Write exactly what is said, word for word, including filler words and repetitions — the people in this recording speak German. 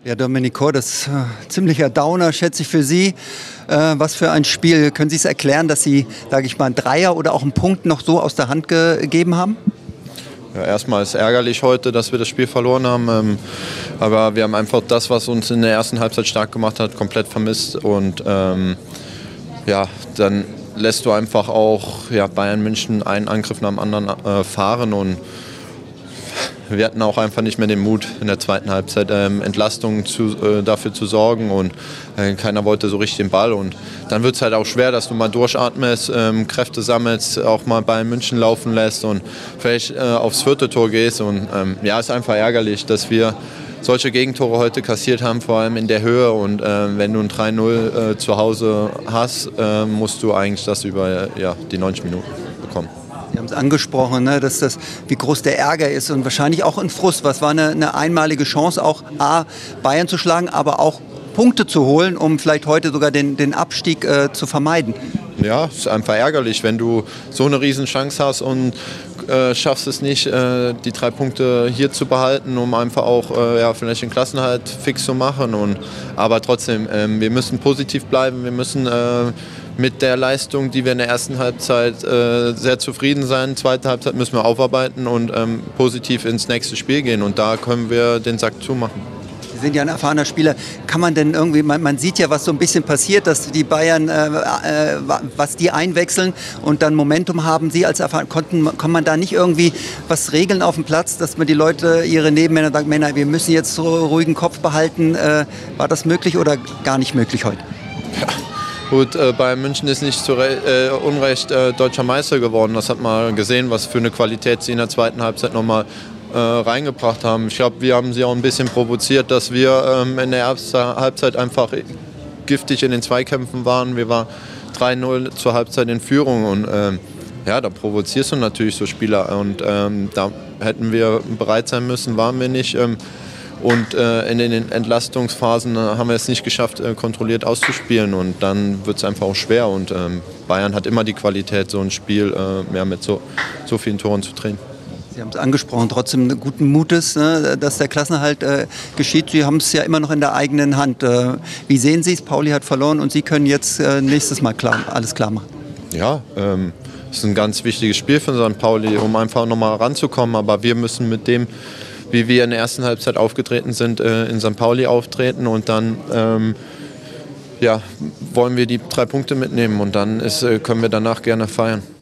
Ja, Domenico, das ist äh, ziemlicher Downer, schätze ich, für Sie. Äh, was für ein Spiel. Können Sie es erklären, dass Sie, sage ich mal, einen Dreier oder auch einen Punkt noch so aus der Hand gegeben haben? Ja, erstmal ist es ärgerlich heute, dass wir das Spiel verloren haben. Ähm, aber wir haben einfach das, was uns in der ersten Halbzeit stark gemacht hat, komplett vermisst. Und ähm, ja, dann lässt du einfach auch ja, Bayern München einen Angriff nach dem anderen äh, fahren. Und wir hatten auch einfach nicht mehr den Mut, in der zweiten Halbzeit ähm, Entlastung zu, äh, dafür zu sorgen und äh, keiner wollte so richtig den Ball. Und dann wird es halt auch schwer, dass du mal durchatmest, ähm, Kräfte sammelst, auch mal Bayern München laufen lässt und vielleicht äh, aufs vierte Tor gehst. Und ähm, ja, ist einfach ärgerlich, dass wir solche Gegentore heute kassiert haben, vor allem in der Höhe. Und äh, wenn du ein drei null äh, zu Hause hast, äh, musst du eigentlich das über ja, die neunzig Minuten bekommen. Sie haben es angesprochen, ne, dass das, wie groß der Ärger ist und wahrscheinlich auch ein Frust. Was war eine, eine einmalige Chance, auch A, Bayern zu schlagen, aber auch Punkte zu holen, um vielleicht heute sogar den, den Abstieg äh, zu vermeiden? Ja, es ist einfach ärgerlich, wenn du so eine Riesenchance hast und äh, schaffst es nicht, äh, die drei Punkte hier zu behalten, um einfach auch äh, ja, vielleicht den Klassenerhalt fix zu machen. Und, aber trotzdem, äh, wir müssen positiv bleiben, wir müssen äh, mit der Leistung, die wir in der ersten Halbzeit äh, sehr zufrieden sein. Zweite Halbzeit müssen wir aufarbeiten und ähm, positiv ins nächste Spiel gehen. Und da können wir den Sack zumachen. Sie sind ja ein erfahrener Spieler. Kann man denn irgendwie, man, man sieht ja, was so ein bisschen passiert, dass die Bayern, äh, äh, was die einwechseln und dann Momentum haben. Sie als erfahren, konnten, kann man da nicht irgendwie was regeln auf dem Platz, dass man die Leute, ihre Nebenmänner sagen, Männer, wir müssen jetzt so ruhigen Kopf behalten. Äh, war das möglich oder gar nicht möglich heute? Ja. Gut, äh, Bayern München ist nicht zu Re äh, Unrecht äh, deutscher Meister geworden. Das hat man gesehen, was für eine Qualität sie in der zweiten Halbzeit nochmal äh, reingebracht haben. Ich glaube, wir haben sie auch ein bisschen provoziert, dass wir ähm, in der ersten Halbzeit einfach giftig in den Zweikämpfen waren. Wir waren drei null zur Halbzeit in Führung und ähm, ja, da provozierst du natürlich so Spieler. Und ähm, da hätten wir bereit sein müssen, waren wir nicht. Ähm, Und äh, in den Entlastungsphasen äh, haben wir es nicht geschafft, äh, kontrolliert auszuspielen. Und dann wird es einfach auch schwer. Und ähm, Bayern hat immer die Qualität, so ein Spiel äh, ja, mit so, so vielen Toren zu drehen. Sie haben es angesprochen, trotzdem guten Mutes, ne, dass der Klassenerhalt äh, geschieht. Sie haben es ja immer noch in der eigenen Hand. Äh, wie sehen Sie es? Pauli hat verloren und Sie können jetzt äh, nächstes Mal klar, alles klar machen. Ja, ähm, es ist ein ganz wichtiges Spiel für Sankt Pauli, um einfach nochmal ranzukommen. Aber wir müssen mit dem, wie wir in der ersten Halbzeit aufgetreten sind, in Sankt Pauli auftreten und dann ähm, ja, wollen wir die drei Punkte mitnehmen und dann ist, können wir danach gerne feiern.